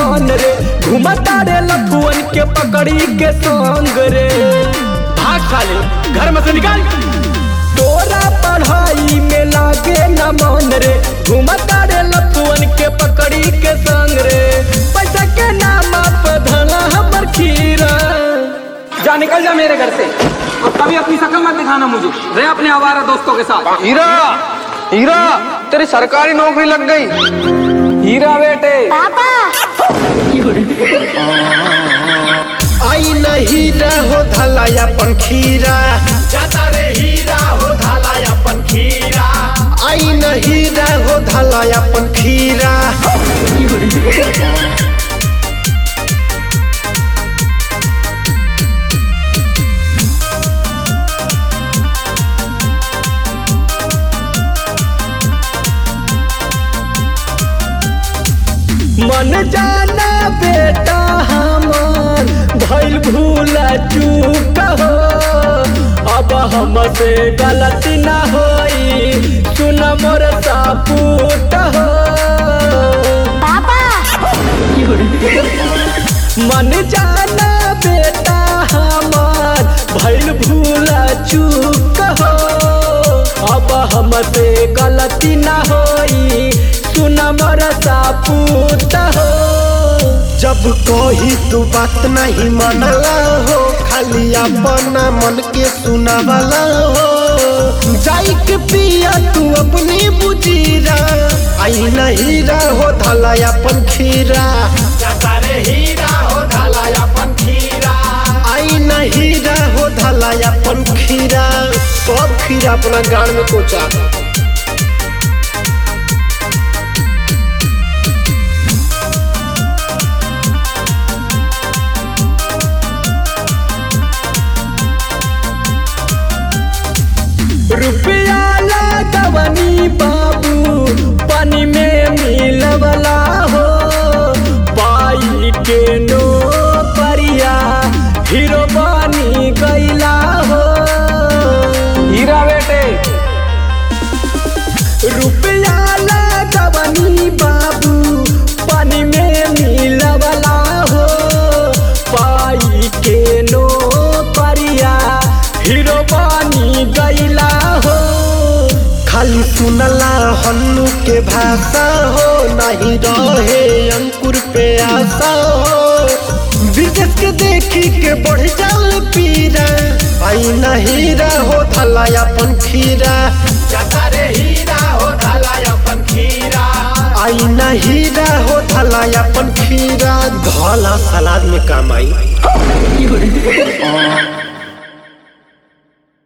मन रे, घुमता रे लफुअन के पकड़ी के संग रे। भाग साले, घर में से निकाल। तोरा पढ़ाई में लागे न मन रे, घुमता रे लफुअन के पकड़ी के संग रे। पैसा के नाम पे धला हमर खीरा। जा निकल जा मेरे घर से, अब कभी अपनी शक्ल मत दिखाना मुझे। रहे अपने आवारा दोस्तों के साथ। हीरा, हीरा तेरी सरकारी नौकरी लग गई। हीरा बेटे पापा आई न हीरा हो धला अपन खीरा, जाता रे हीरा हो धाला अपन खीरा। आई न हीरा हो धला अपन खीरा। मन जाना बेटा हमार भइल भूला चूक हो, अब हमसे गलती ना होई, सुन मोर सापूत हो। पापा मन जाना बेटा हमार भइल भूला चूक हो, अब हमसे गलती ना होई, सुन मोर सापूत हो। जब कोई तू बात नहीं मानला हो, खाली अपना मन के सुनावला हो। जाई के पिया तू अपनी बुजीरा, आई न हीरा हो धला अपन खीरा। जाता रे हीरा हो धाला अपन खीरा। आई न हीरा हो धला अपन खीरा। सब खीरा अपना गाड़ में कोचा। रुपया लगवनी बाबू पानी में मिलवला हो, पाई के नो परिया हीरो बनी गईला हो। हीरा बेटे रुपया लगवनी बाबू पानी में मिलवला हो, पाई के नो परिया हीरो बनी गईला हो। खाली सुनला हन्नू के भाषा हो, नहीं रहे अंकुर पे आशा हो। विदेश के देखी के बढ़ जाल पीरा, आई न हीरा हो धला अपन खीरा। जाता रे हीरा हो धाला अपन खीरा। आई न हीरा हो धला अपन खीरा। धला सलाद में काम आई।